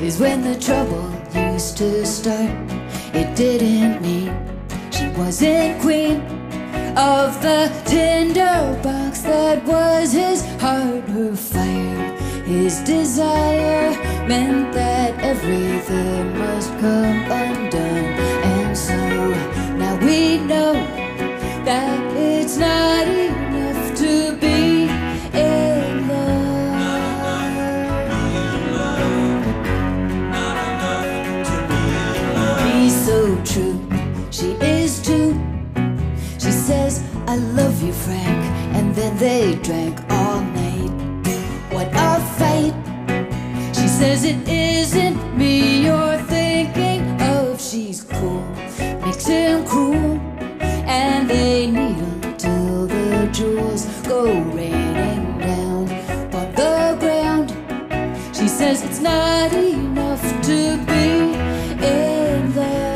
is when the trouble used to start. It didn't mean she wasn't queen of the tinderbox that was his heart. Her fire, his desire, meant that everything must come undone. And so now we know that it's not enough to be in love. He's so true, she is too. She says, I love you, Frank, and then they drank all night. What a fight. She says it isn't me you're thinking of. She's cool, makes him cruel, and they needle till the jewels go raining down on the ground. She says it's not enough to be in love.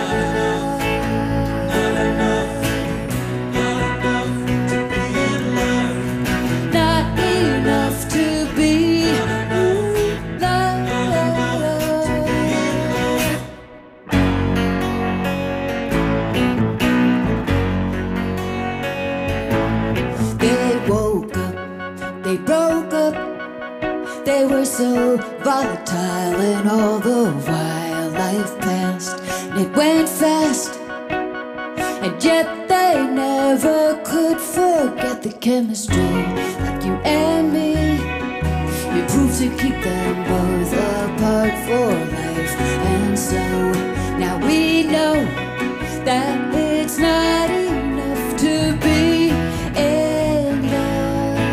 They were so volatile, and all the while life passed, and it went fast. And yet they never could forget the chemistry, like you and me. It proved to keep them both apart for life. And so now we know that it's not enough to be in love.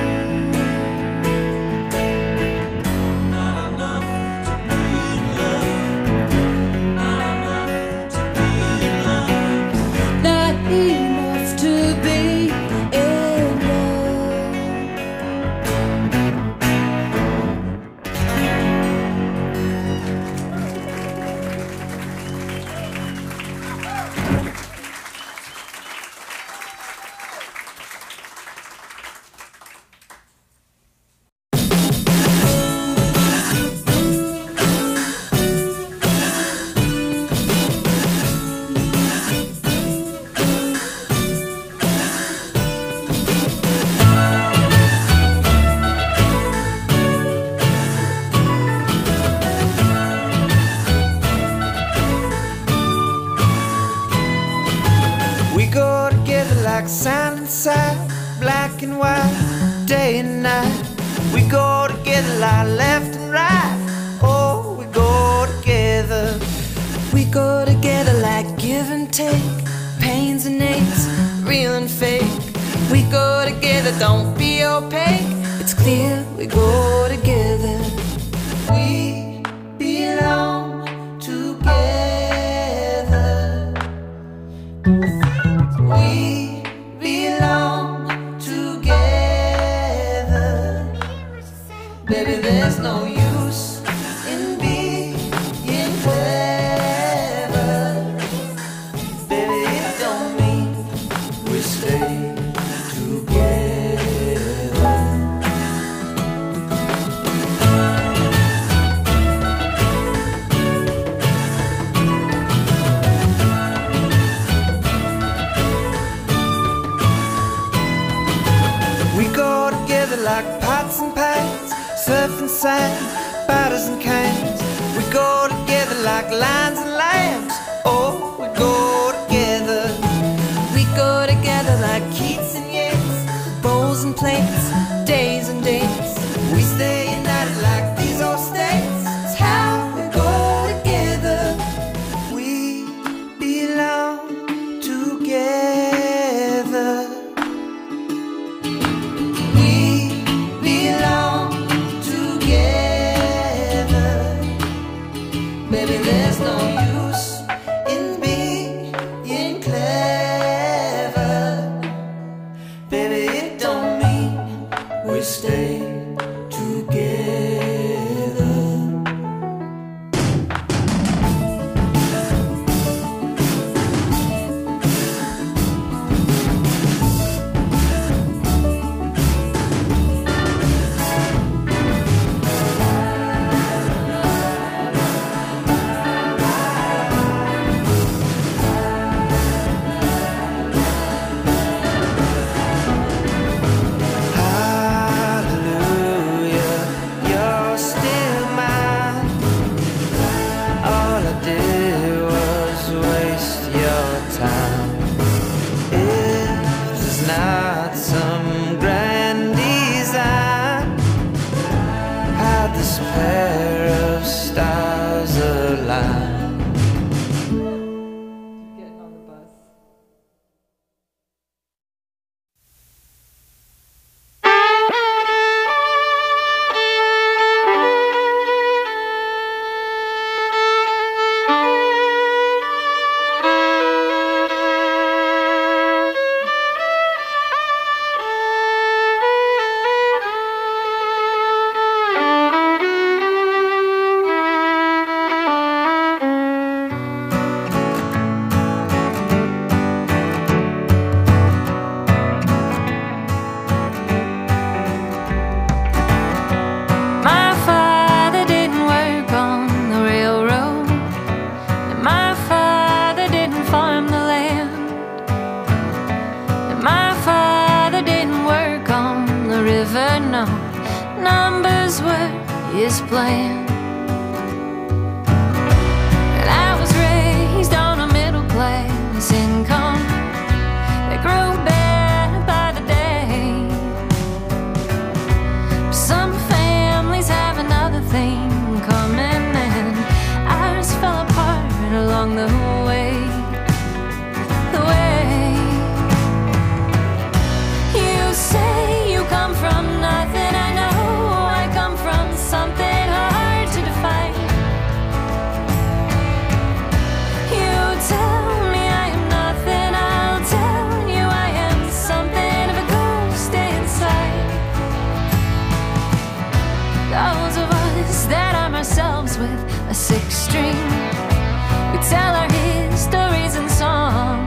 Sand and side, black and white, day and night. We go together like left and right. Oh, we go together. We go together like give and take, pains and aches, real and fake. We go together, don't be opaque. It's clear we go together. We belong together. We belong together. Baby, there's no use in being clever. Baby, it don't mean we stay together. We go together like pots and pans, surf and sand, batters and cans. We go together like lions and lambs. Oh, we go together. We go together like Keats and Yeats, bowls and plates, days and dates. We stay united like these old states. It's how we go together. We belong together. Baby, there's no use in being clever. Baby, it don't mean we stay together. a sixth string. We tell our histories in song.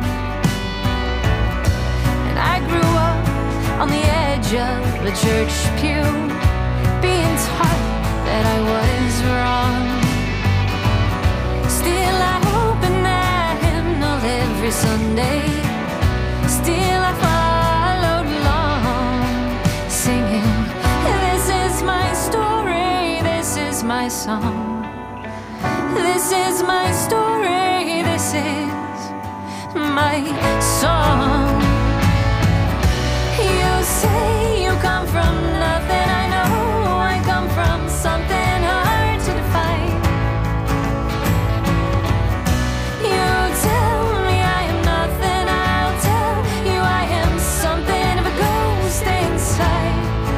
And I grew up on the edge of a church pew, being taught that I was wrong. Still I open that hymnal every Sunday. Still I followed along, singing, this is my story, this is my song. This is my story, this is my song. You say you come from nothing, I know I come from something hard to define. You tell me I am nothing, I'll tell you I am something of a ghost inside.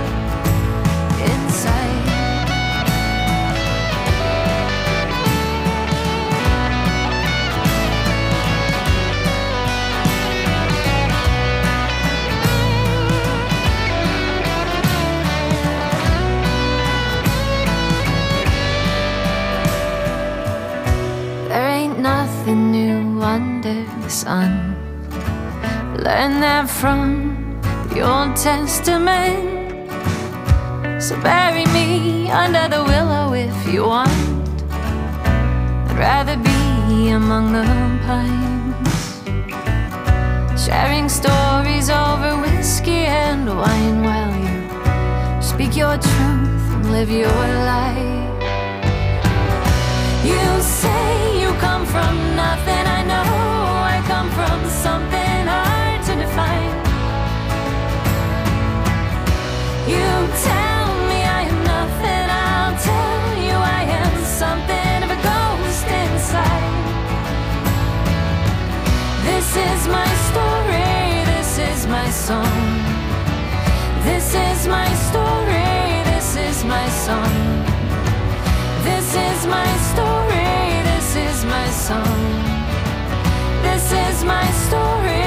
Nothing new under the sun. Learn that from the Old Testament. So bury me under the willow if you want. I'd rather be among the pines, sharing stories over whiskey and wine, while you speak your truth and live your life. You say you come from nothing, I know I come from something hard to define. You tell me I am nothing, I'll tell you I am something of a ghost inside. This is my story, this is my song. This is my story, this is my song. This is my story, this is my song. This is my story.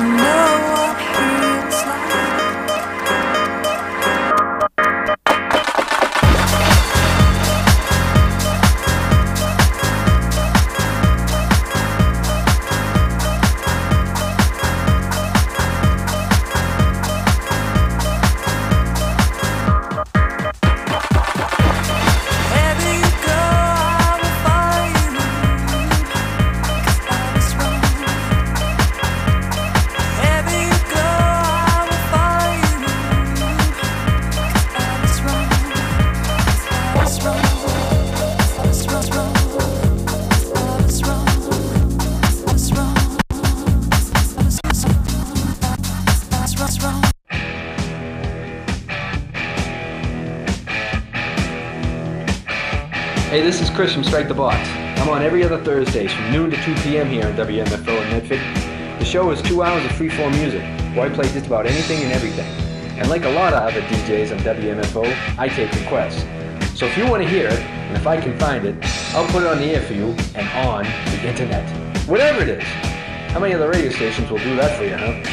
to know what feels like. Hey, this is Chris from Strike the Box. I'm on every other Thursdays from noon to 2 p.m. here on WMFO in Medford. The show is 2 hours of free-form music, where I play just about anything and everything. And like a lot of other DJs on WMFO, I take requests. So if you want to hear it, and if I can find it, I'll put it on the air for you and on the internet. Whatever it is. How many other radio stations will do that for you, huh?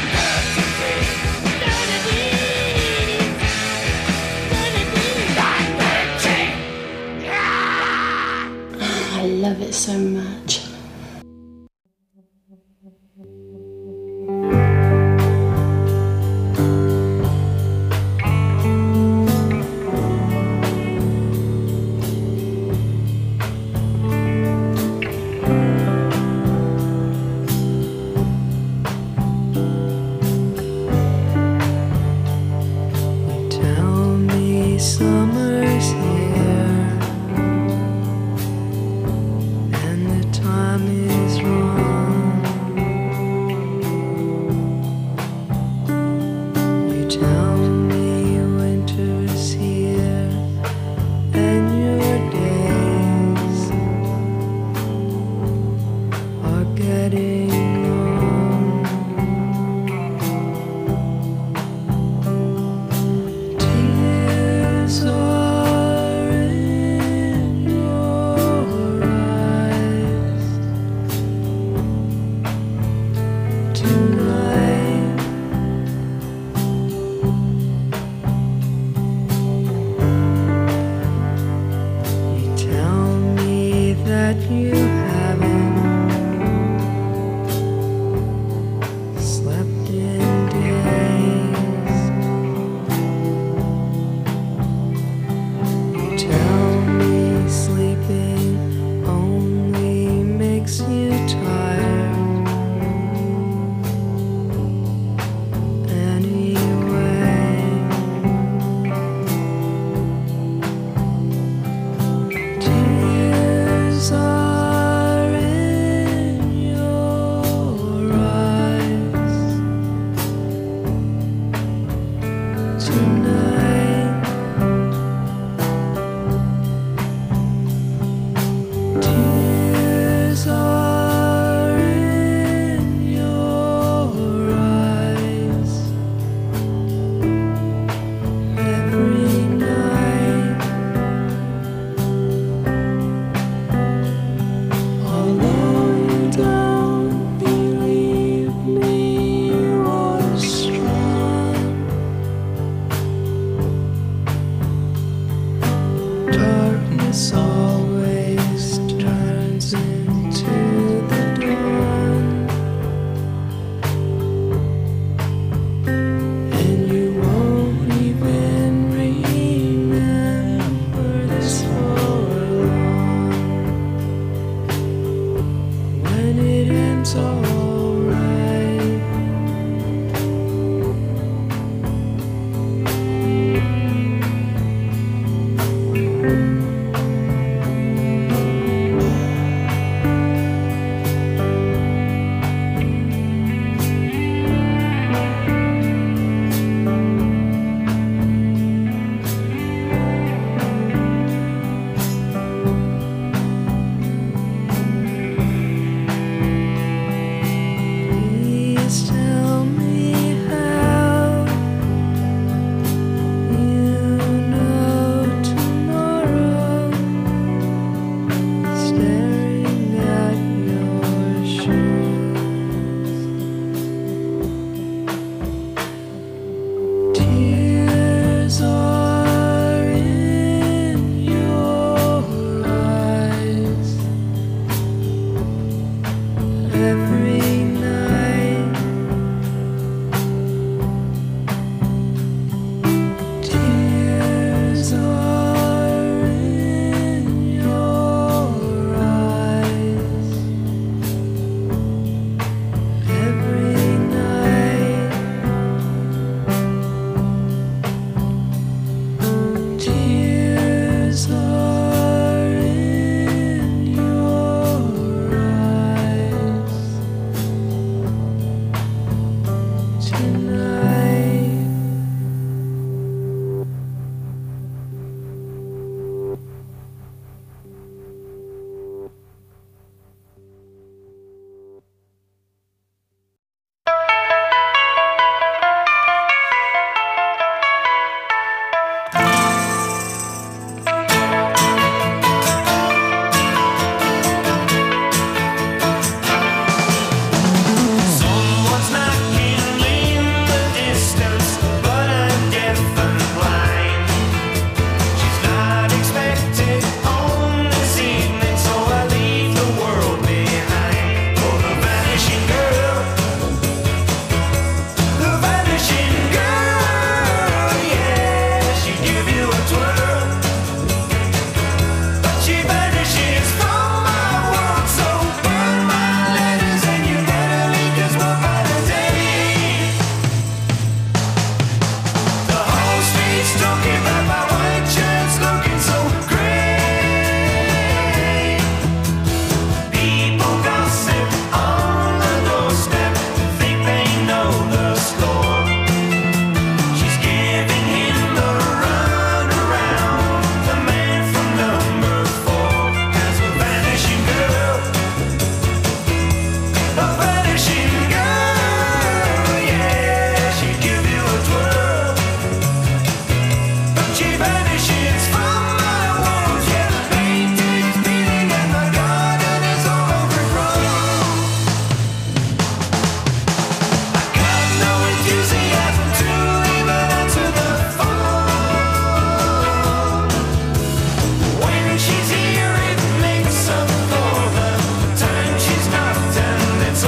I love it so much.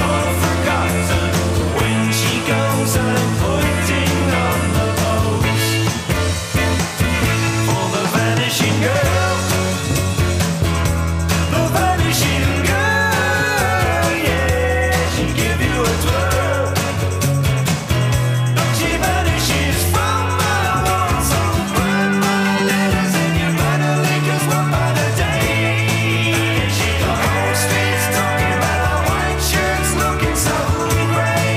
sort of forgotten when she goes and putting on the pose for the vanishing girl. The vanishing girl, yeah, she give you a twirl. She vanishes from my walls, so burn my letters in your better liquors one by the day. The whole street's talking about our white shirts looking so gray.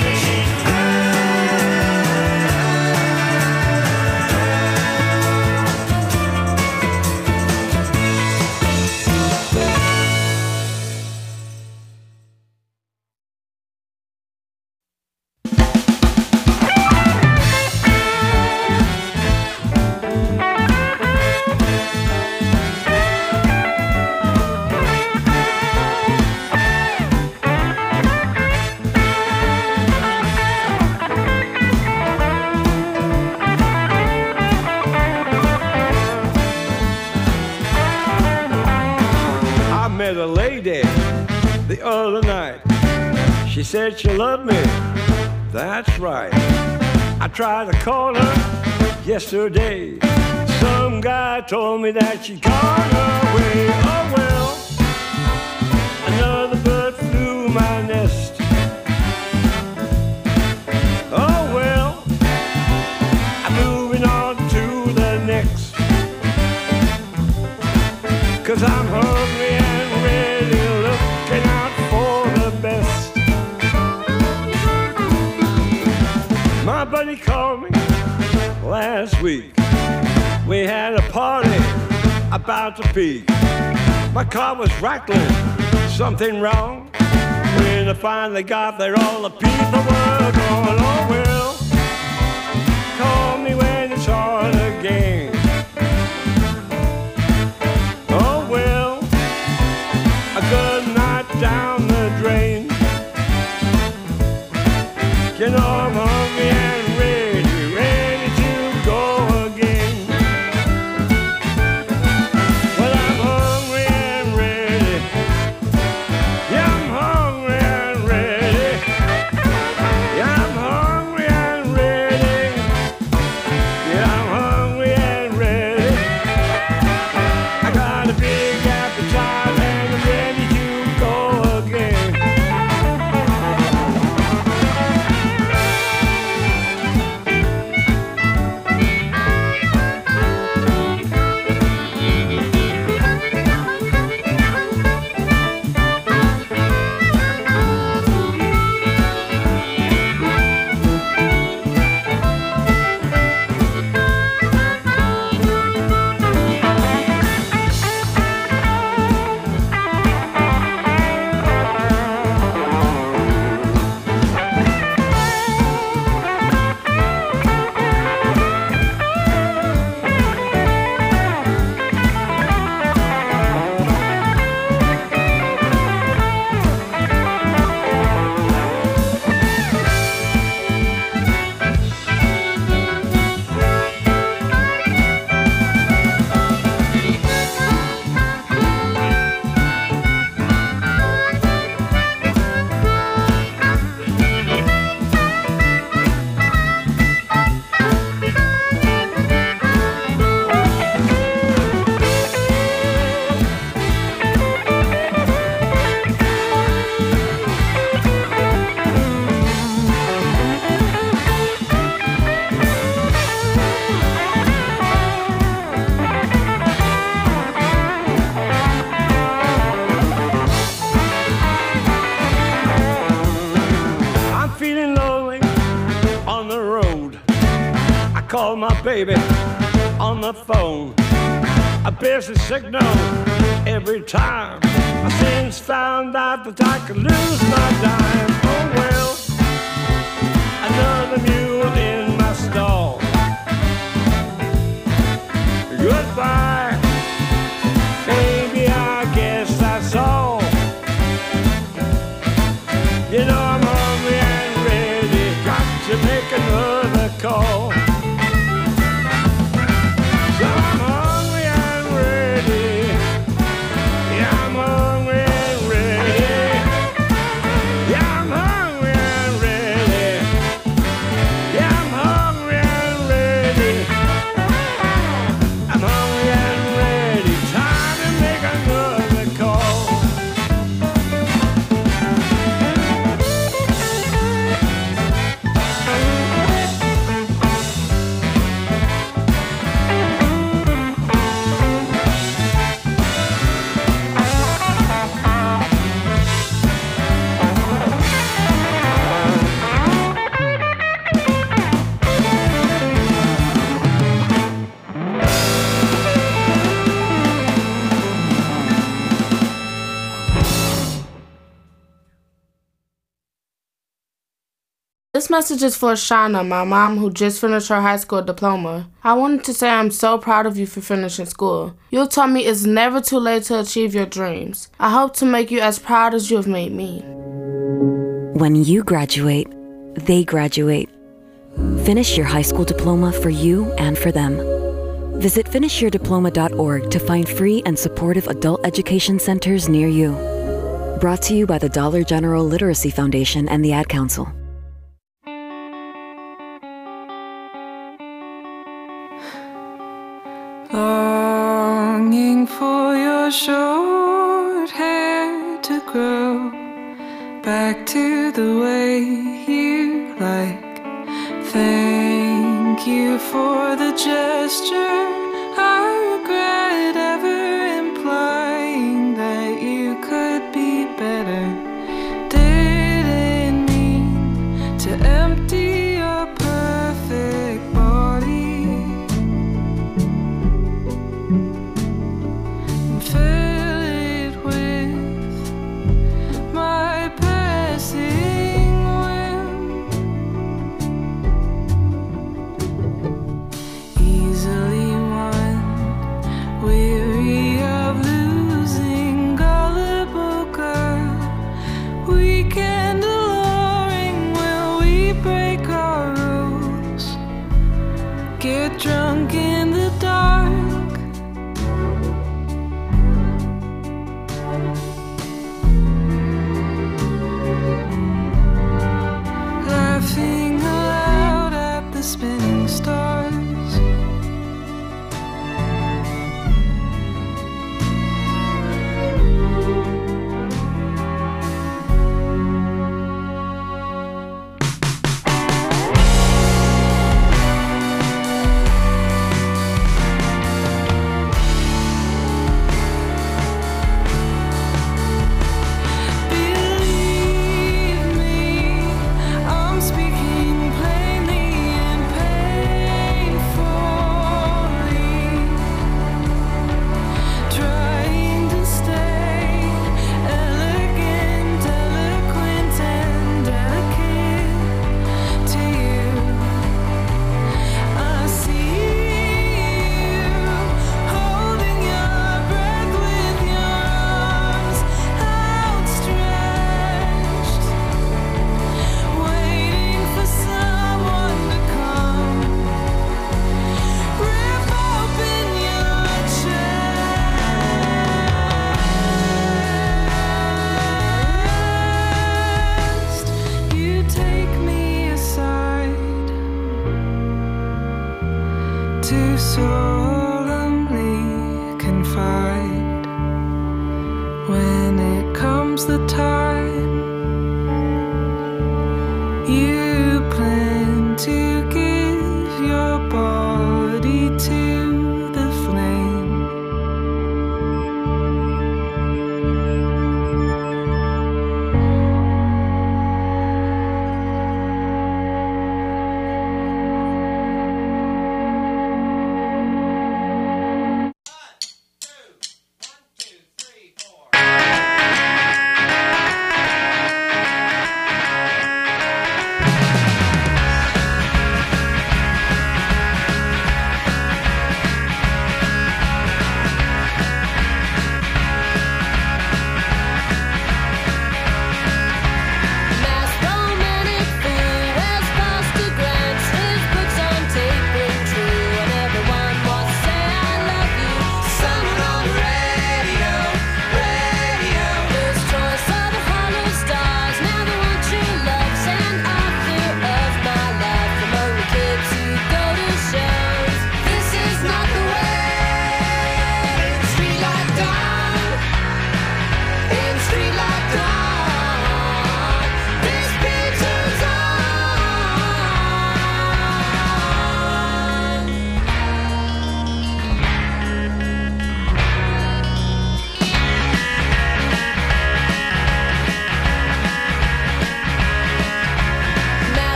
I met a lady the other night. She said she loved me. That's right. I tried to call her yesterday. Some guy told me that she'd gone away. Oh well, another bird flew my nest. Oh well, I'm moving on to the next. 'Cause I'm hungry and ready, looking out for the best. My buddy called me last week. We had a party about to peak. My car was rattling, something wrong. When I finally got there, all the people were gone. Oh well, call me when it's on again. Oh well, a good night down the drain. You know I'm hungry and ready, ready to go again. Well, I'm hungry and ready. Yeah, I'm hungry and ready. Yeah, I'm hungry and ready. Yeah, I'm hungry and ready. I got a big appetite and I'm ready to go again. call my baby on the phone. A busy signal every time. I since found out that I could lose my dime. Oh well, another mule in my stall. Goodbye, baby, I guess that's all. You know I'm hungry and ready, got to make another call. So I'm hungry and ready, yeah, I'm hungry and ready, This message is for Shauna, my mom who just finished her high school diploma. I wanted to say I'm so proud of you for finishing school. You taught me it's never too late to achieve your dreams. I hope to make you as proud as you have made me. When you graduate, they graduate. Finish your high school diploma for you and for them. Visit finishyourdiploma.org to find free and supportive adult education centers near you. Brought to you by the Dollar General Literacy Foundation and the Ad Council. Longing for your short hair to grow back to the way you like. Thank you for the gesture. I regret ever implying that you could be better. Didn't mean to empty your perfect body and fill it with my passing whim. Easily won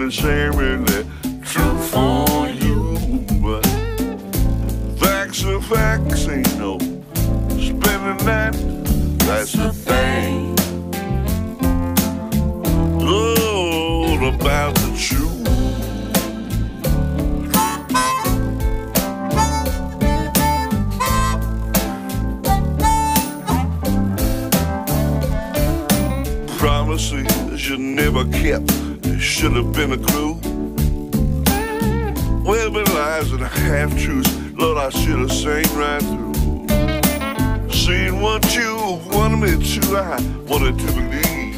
necessarily true for you. But facts are facts, ain't no spinning that. That's the thing. All about the truth. Promises you never kept, it should have been a clue. Well, been lies and half-truths, Lord, I should have seen right through. Seen what you wanted me to, I wanted to believe.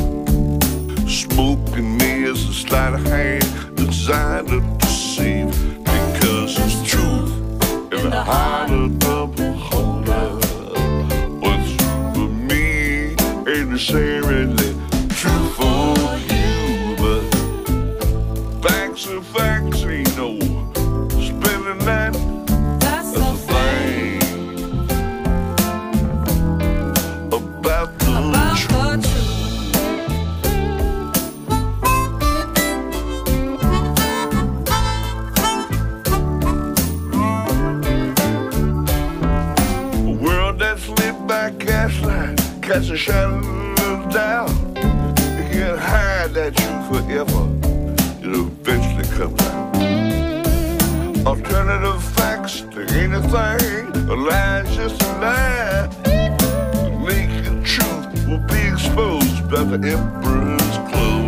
Smoking me is a sleight of hand designed to deceive. Because it's truth in the heart of the beholder. What's for me ain't necessarily true for you. But facts are facts, ain't no spinning that. That's the thing about the truth. A world that's lit by gaslight, cast a shadow of doubt. You can't hide that truth forever. It'll eventually come out. Alternative facts to anything, a lie's just a lie. The naked truth will be exposed by the emperor's clothes.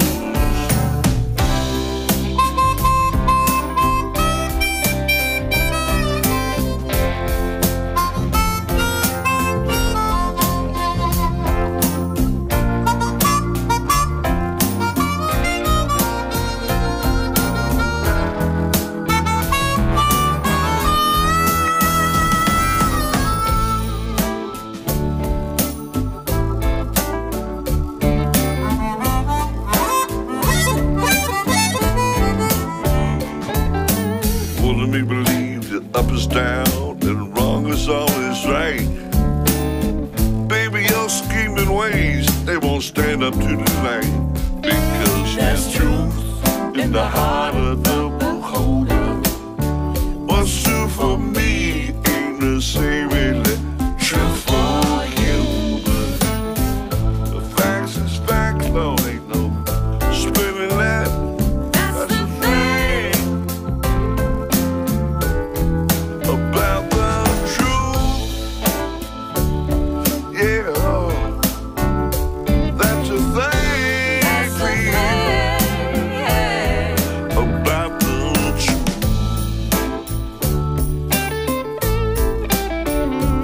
Well, let me believe that up is down and wrong is always right. Baby, your scheming ways, they won't stand up to the light. Because there's truth in the heart of the beholder. What's true for me ain't necessarily true for you. But the facts is facts, Lord, ain't no spinning that. That's the thing about the truth. Yeah, that's the thing about the truth.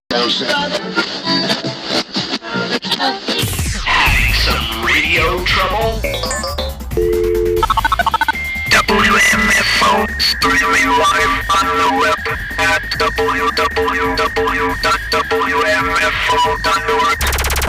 Some radio trouble? WMFO streaming live on the web at www.wmfo.org.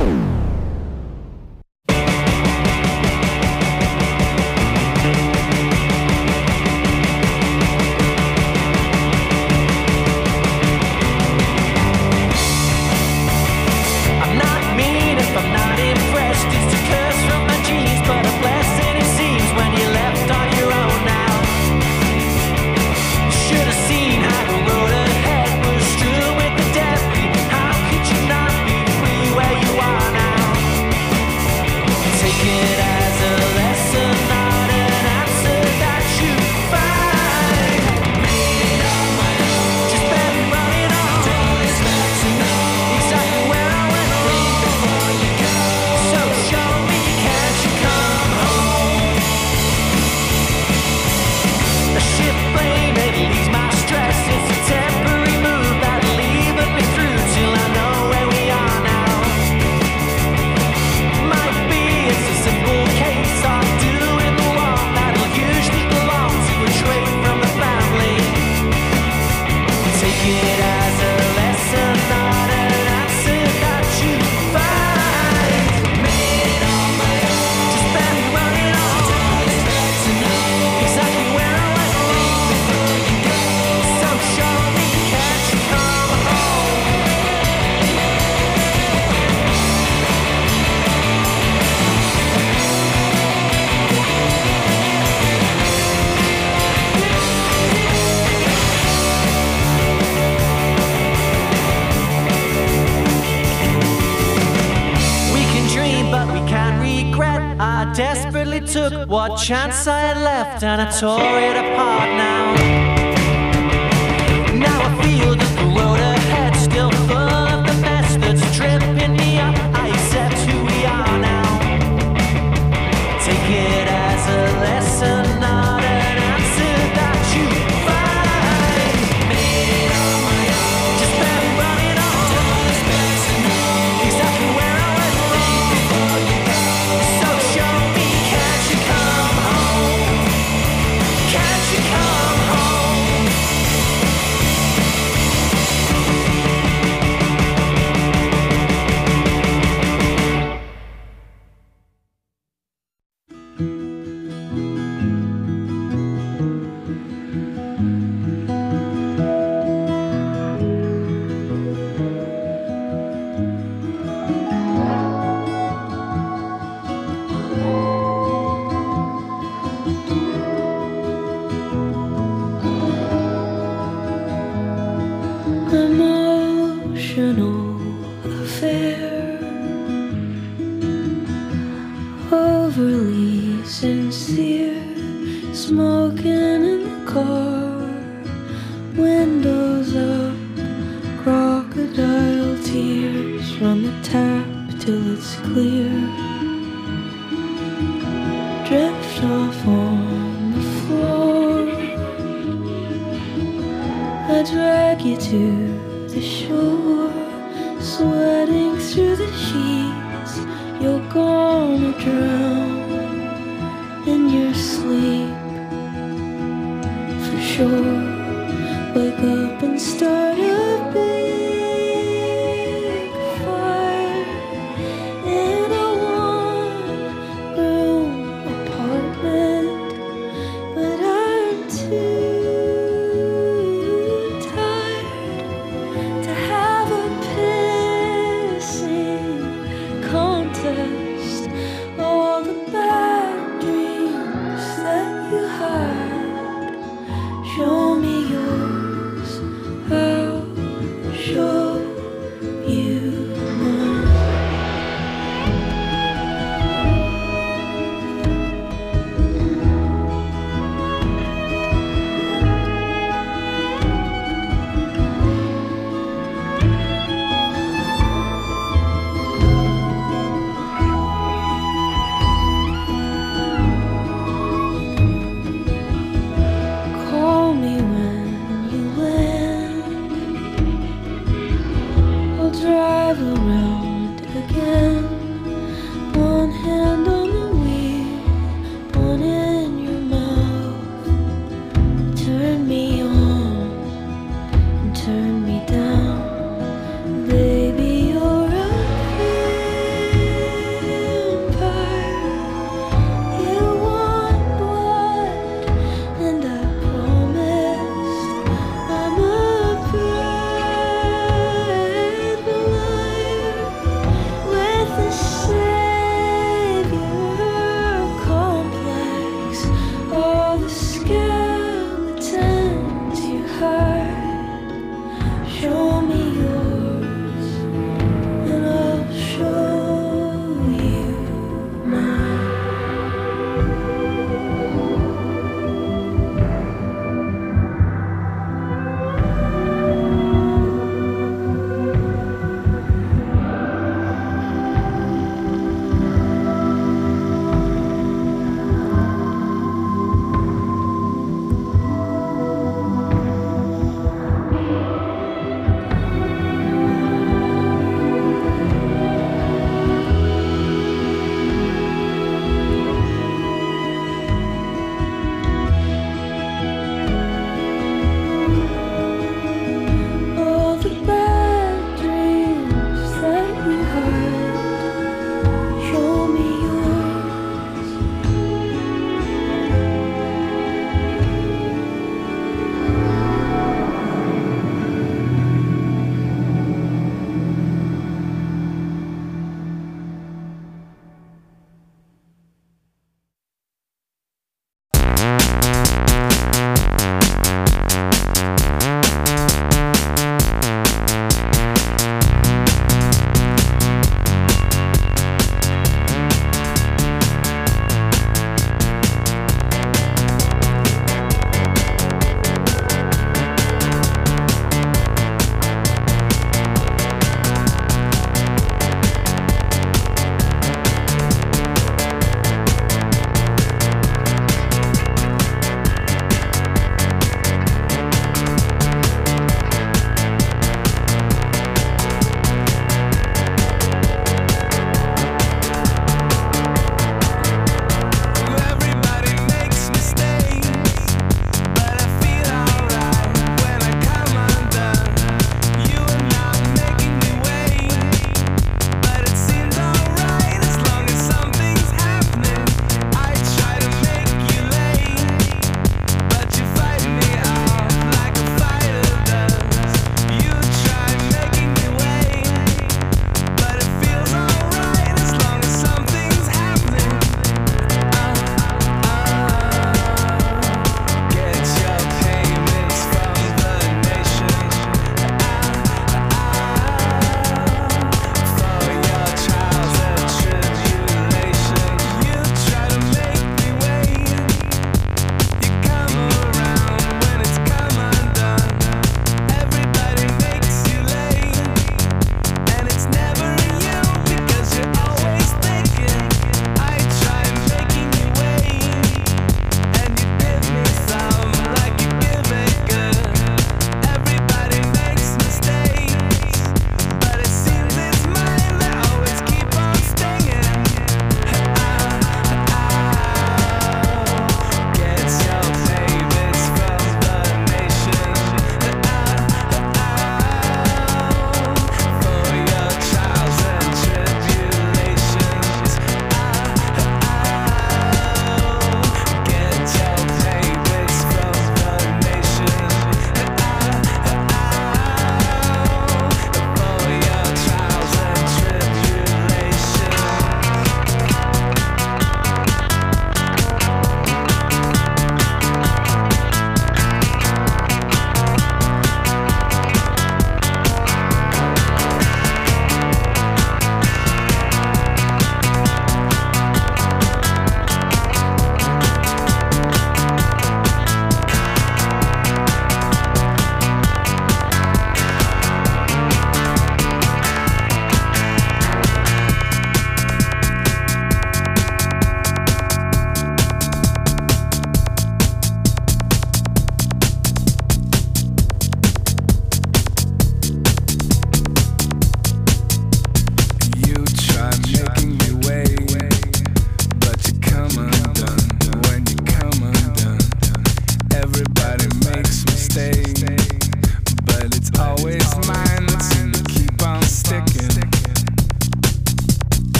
I'm not mean if I'm not impressed. It's a curse from my genes, but a blessing it seems when you're left on your own now. Should have seen how the road ahead was strewn with the debris. How could you not be free where you are now? Take it as a lesson, not an answer that you find. Made it on my own, just barely running on. Don't expect to know exactly where I went wrong before you go. So show me, can't you come home? A ship blame, it leaves my stress. It's a temporary move that'll leave me through till I know where we are now. Might be it's a simple case of doing the one that'll usually belong to a trait from the family. Take it as a lesson, not an answer that you find. Made it on my own, just barely running on. Don't expect to know exactly where I went wrong before you go. So show me, can't you come home? We can dream, but we can't regret. I desperately took what chance I had left, and I tore it apart now. Now I feel that the road ahead still full of the mess that's tripping me up. I accept who we are now. Take it as a lesson, not an answer that you find. Made it on my own, just barely running on. Don't expect to know exactly where I went wrong before you go. So show me, can't you come home? Can't you come home? Emotional affair, overly sincere, smoking in the car, windows up, crocodile tears, run the tap till it's clear, drift off on the floor, I drag you to the shore, sweating through the sheets. You're gonna drown in your sleep, for sure. Wake up and start a big fire in a one-room apartment, but I'm too tired to have a pissing contest. All the bad dreams that you had, show me yours. How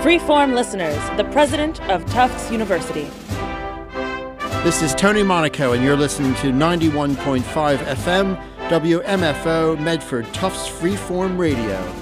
Freeform listeners, the president of Tufts University. This is Tony Monaco, and you're listening to 91.5 FM, WMFO, Medford Tufts Freeform Radio.